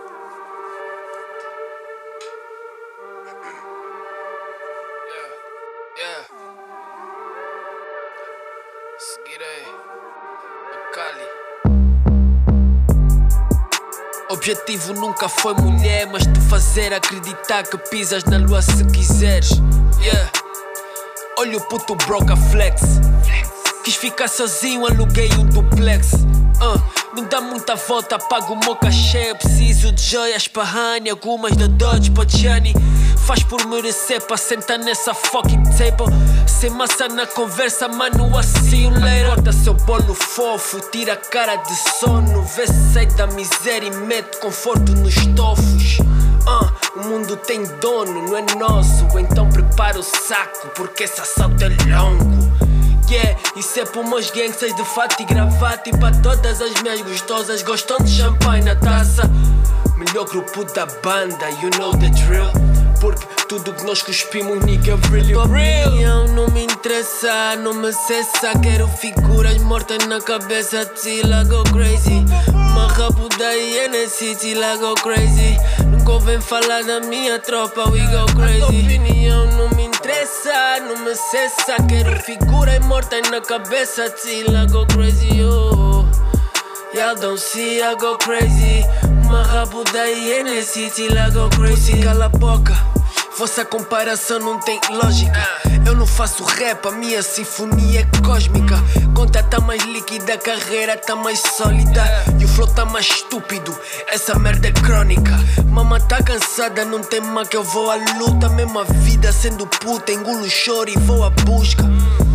Yeah. Seguirei a Cali. Objetivo nunca foi mulher, mas te fazer acreditar que pisas na lua se quiseres. Yeah. Olha o puto broca flex. Quis ficar sozinho, aluguei um duplex. Não dá muita volta, pago o meu cachê. Preciso de joias para Honey, algumas da Dodge para Gianni. Faz por merecer para sentar nessa fucking table. Sem massa na conversa, mano, assim um later. Bota seu bolo fofo, tira a cara de sono. Vê se sai da miséria e mete conforto nos tofos. O mundo tem dono, não é nosso. Então prepara o saco, porque esse assalto é longo. Yeah, isso é para meus gangsters de fato e gravata. E para todas as minhas gostosas gostam de champanhe na taça. Melhor grupo da banda, you know the drill. Porque tudo que nós cuspimos, nigga, really real. Não me interessa, não me cessa. Quero figuras mortas na cabeça till I go crazy. Uma rabo da INC till I go crazy. Nunca ouvem falar da minha tropa, we go crazy. Opinião não me interessa, não me cessa. Quero figuras mortas na cabeça till I go crazy. Oh, y'all don't see I go crazy. Uma rabo da INC till I go crazy. Cala a boca, vossa comparação não tem lógica. Eu não faço rap, a minha sinfonia é cósmica. Conta tá mais líquida, a carreira tá mais sólida. E o flow tá mais estúpido, essa merda é crônica. Mama tá cansada, não tem má que eu vou à luta. Mesma vida sendo puta, engulo o choro e vou à busca.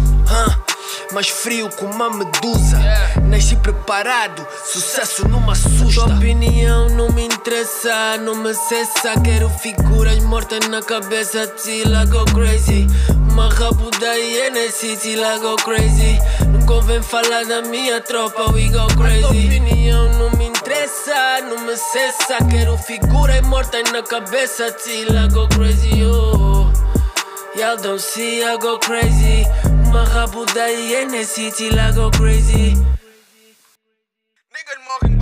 Mais frio que uma medusa. Nasci preparado, sucesso não me assusta. Tua opinião não me interessa, não me cessa. Quero figuras mortas na cabeça till I go crazy. Uma rabo da INC till I go crazy. Nunca ouvem falar da minha tropa, we go crazy. Tua opinião não me interessa, não me cessa. Quero figuras mortas na cabeça till I go crazy. Oh, y'all don't see I go crazy. Uma rabo da INC till I go crazy. Nigga morgen